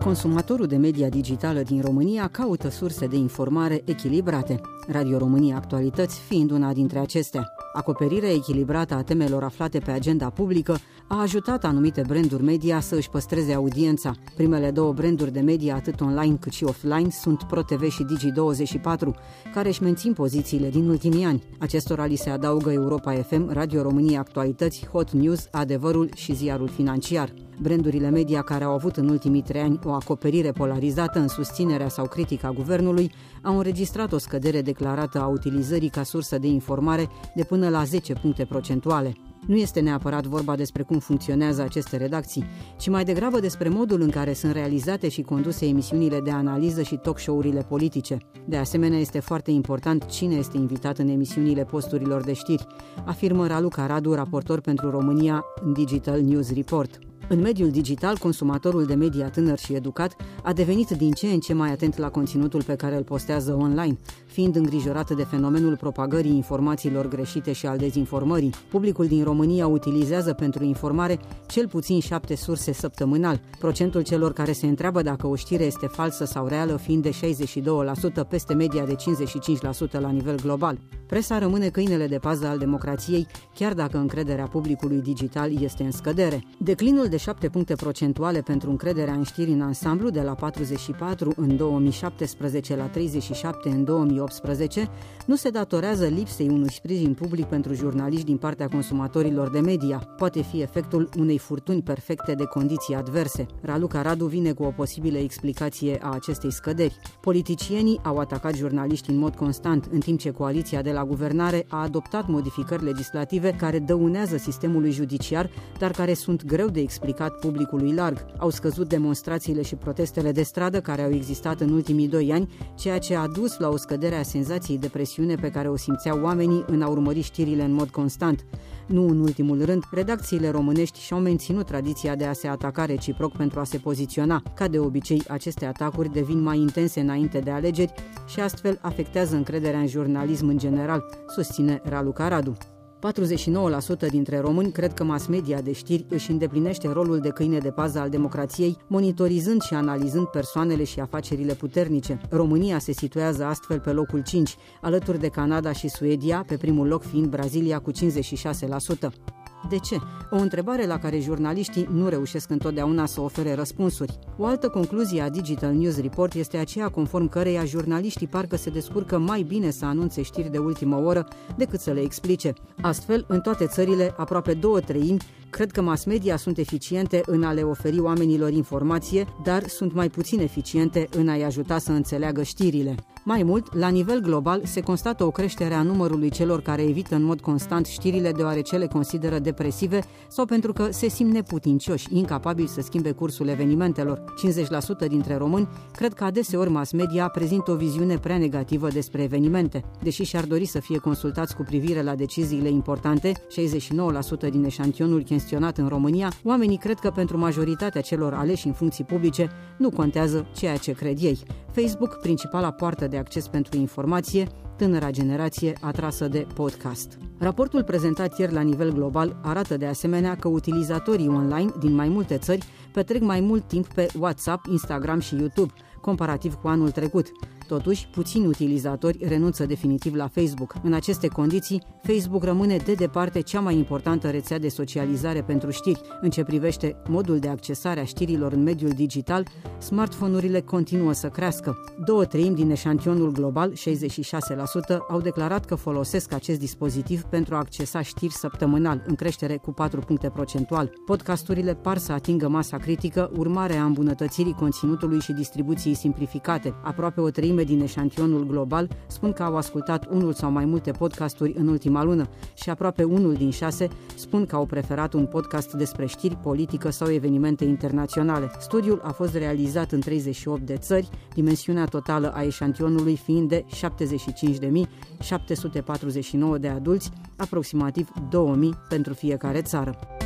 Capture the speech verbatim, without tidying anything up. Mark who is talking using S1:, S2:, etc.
S1: Consumatorul de media digitală din România caută surse de informare echilibrate, Radio România Actualități fiind una dintre acestea. Acoperirea echilibrată a temelor aflate pe agenda publică a ajutat anumite branduri media să își păstreze audiența. Primele două branduri de media, atât online cât și offline, sunt ProTV și Digi douăzeci și patru, care își mențin pozițiile din ultimii ani. Acestora li se adaugă Europa F M, Radio România Actualități, Hot News, Adevărul și Ziarul Financiar. Brandurile media care au avut în ultimii trei ani o acoperire polarizată în susținerea sau critica guvernului au înregistrat o scădere declarată a utilizării ca sursă de informare de până la zece puncte procentuale. Nu este neapărat vorba despre cum funcționează aceste redacții, ci mai degrabă despre modul în care sunt realizate și conduse emisiunile de analiză și talk show-urile politice. De asemenea, este foarte important cine este invitat în emisiunile posturilor de știri, afirmă Raluca Radu, raportor pentru România în Digital News Report. În mediul digital, consumatorul de media tânăr și educat a devenit din ce în ce mai atent la conținutul pe care îl postează online, fiind îngrijorată de fenomenul propagării informațiilor greșite și al dezinformării. Publicul din România utilizează pentru informare cel puțin șapte surse săptămânal, procentul celor care se întreabă dacă o știre este falsă sau reală fiind de șaizeci și doi la sută peste media de cincizeci și cinci la sută la nivel global. Presa rămâne câinele de pază al democrației, chiar dacă încrederea publicului digital este în scădere. Declinul de șapte puncte procentuale pentru încrederea în știri în ansamblu, de la patruzeci și patru în două mii șaptesprezece la treizeci și șapte în două mii optsprezece, nu se datorează lipsei unui sprijin public pentru jurnaliști din partea consumatorilor de media. Poate fi efectul unei furtuni perfecte de condiții adverse. Raluca Radu vine cu o posibilă explicație a acestei scăderi. Politicienii au atacat jurnaliști în mod constant, în timp ce coaliția de la guvernare a adoptat modificări legislative care dăunează sistemului judiciar, dar care sunt greu de explicat publicului larg. Au scăzut demonstrațiile și protestele de stradă care au existat în ultimii doi ani, ceea ce a dus la o scădere a senzației de presiune pe care o simțeau oamenii în a urmări știrile în mod constant. Nu în ultimul rând, redacțiile românești și-au menținut tradiția de a se ataca reciproc pentru a se poziționa. Ca de obicei, aceste atacuri devin mai intense înainte de alegeri și astfel afectează încrederea în jurnalism în general, susține Raluca Radu. patruzeci și nouă la sută dintre români cred că mass media de știri își îndeplinește rolul de câine de pază al democrației, monitorizând și analizând persoanele și afacerile puternice. România se situează astfel pe locul cinci, alături de Canada și Suedia, pe primul loc fiind Brazilia cu cincizeci și șase la sută. De ce? O întrebare la care jurnaliștii nu reușesc întotdeauna să ofere răspunsuri. O altă concluzie a Digital News Report este aceea conform căreia jurnaliștii parcă se descurcă mai bine să anunțe știri de ultimă oră decât să le explice. Astfel, în toate țările, aproape două treimi cred că mass media sunt eficiente în a le oferi oamenilor informație, dar sunt mai puțin eficiente în a-i ajuta să înțeleagă știrile. Mai mult, la nivel global, se constată o creștere a numărului celor care evită în mod constant știrile deoarece le consideră depresive sau pentru că se simt neputincioși, incapabili să schimbe cursul evenimentelor. cincizeci la sută dintre români cred că adeseori mass media prezintă o viziune prea negativă despre evenimente. Deși și-ar dori să fie consultați cu privire la deciziile importante, șaizeci și nouă la sută din eșantionul chestionat în România, oamenii cred că pentru majoritatea celor aleși în funcții publice nu contează ceea ce cred ei. Facebook, principala poartă de acces pentru informație, tânăra generație atrasă de podcast. Raportul prezentat ieri la nivel global arată de asemenea că utilizatorii online din mai multe țări petrec mai mult timp pe WhatsApp, Instagram și YouTube, comparativ cu anul trecut. Totuși, puțini utilizatori renunță definitiv la Facebook. În aceste condiții, Facebook rămâne de departe cea mai importantă rețea de socializare pentru știri. În ce privește modul de accesare a știrilor în mediul digital, smartphone-urile continuă să crească. Două treimi din eșantionul global, șaizeci și șase la sută, au declarat că folosesc acest dispozitiv pentru a accesa știri săptămânal, în creștere cu patru puncte procentual. Podcasturile par să atingă masa critică, urmare a îmbunătățirii conținutului și distribuției simplificate. Aproape o treime din eșantionul global spun că au ascultat unul sau mai multe podcasturi în ultima lună și aproape unul din șase spun că au preferat un podcast despre știri, politică sau evenimente internaționale. Studiul a fost realizat în treizeci și opt de țări, dimensiunea totală a eșantionului fiind de șaptezeci și cinci de mii șapte sute patruzeci și nouă de adulți, aproximativ două mii pentru fiecare țară.